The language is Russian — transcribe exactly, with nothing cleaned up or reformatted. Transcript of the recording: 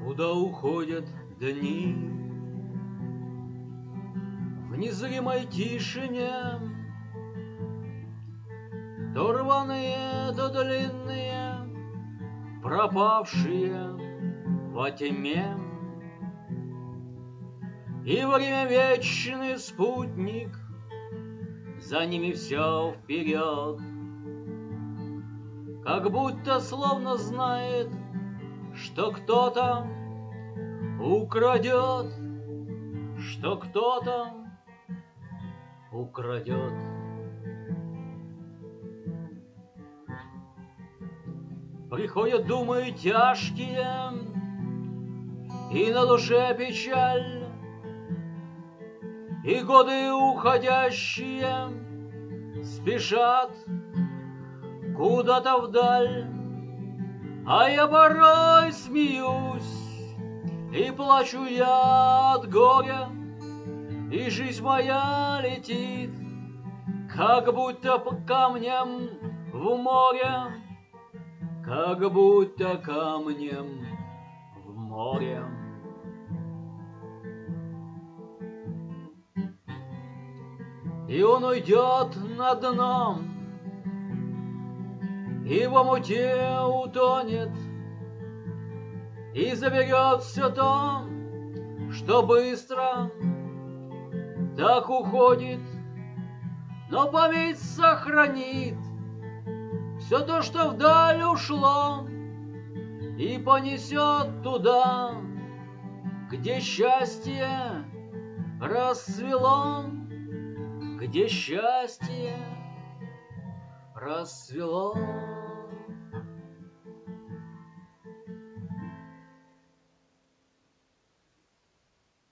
Куда уходят дни? В незримой тишине, то рваные, то длинные, пропавшие во тьме. И время вечный спутник, за ними все вперед, как будто словно знает, что кто-то украдет, что кто-то украдет. Приходят думы тяжкие, и на душе печаль, и годы уходящие спешат куда-то вдаль. А я порой смеюсь и плачу я от горя, и жизнь моя летит, как будто по камням в море, как будто камнем в море. И он уйдет на дно, и в омуте утонет, и заберет все то, что быстро так уходит, но память сохранит все то, что вдаль ушло, и понесет туда, где счастье расцвело, где счастье расцвело.